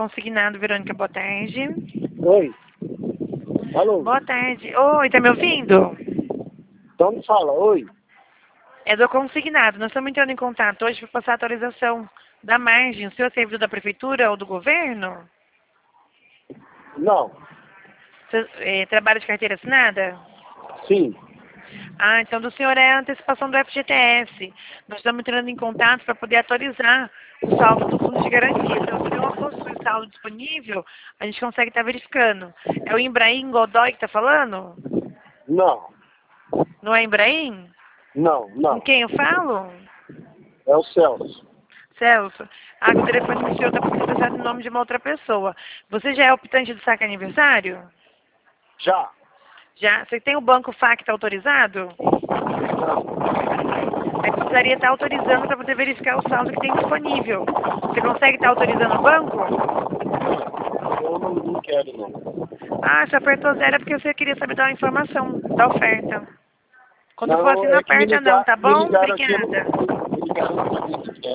Consignado, Verônica, boa tarde. Oi. Alô? Boa tarde. Oi, tá me ouvindo? Então me fala, oi. É do Consignado. Nós estamos entrando em contato hoje para passar a atualização da margem. O senhor é servidor da prefeitura ou do governo? Não. Você trabalha de carteira assinada? Sim. Ah, então do senhor é a antecipação do FGTS. Nós estamos entrando em contato para poder atualizar o saldo do fundo de garantia. Então, se o senhor possui saldo disponível, a gente consegue estar verificando. É o Imbraim Godoy que está falando? Não. Não é Imbraim? Não, Com não. quem eu falo? É o Celso. Celso. Ah, o telefone do senhor está processado em nome de uma outra pessoa. Você já é optante do saque aniversário? Já. Já? Você tem o banco FAC autorizado? Não. Aí precisaria estar autorizando para poder verificar o saldo que tem disponível. Você consegue estar autorizando o banco? Eu não quero, não. Ah, você apertou zero é porque você queria saber da informação da oferta. Quando for Não, assim, não é que aperta não, tá me bom? ligaram aqui, Obrigada. me ligaram aqui.